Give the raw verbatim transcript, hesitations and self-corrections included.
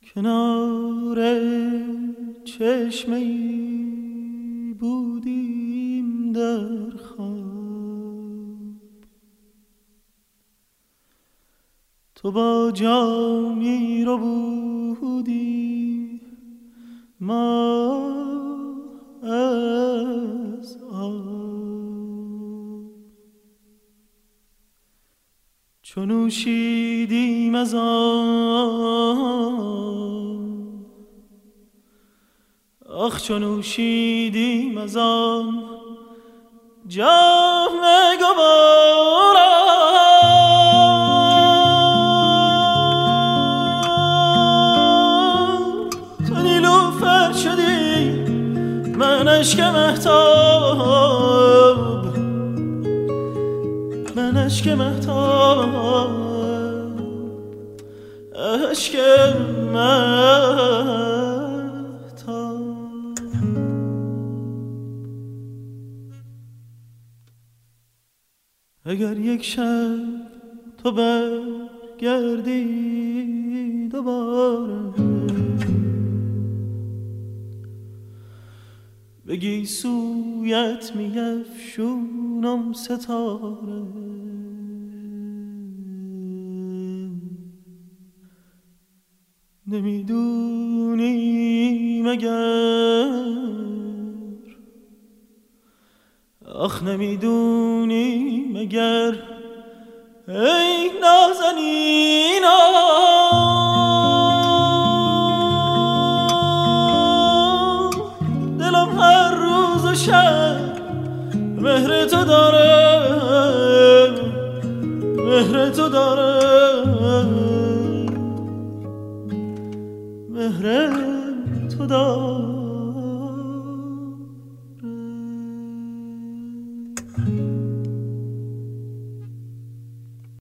کنار چشمه بودیم در خواب، تو با جامی رو بودی ما از آب، چون نوشیدیم از آن، آخ چون نوشیدیم از آن جام گوارا، تو نیلوفر شدی من اشک مهتاب، من اشک مهتاب، اشک مهتاب. اگر یک شب تو برگردی دوباره، بگی سویت میفشونم ستاره، نمیدونی مگر، آخ نمیدونی مگر ای نازنینا، دلم هر روز و شب مهر تو داره، مهر تو داره، مهر تو داره.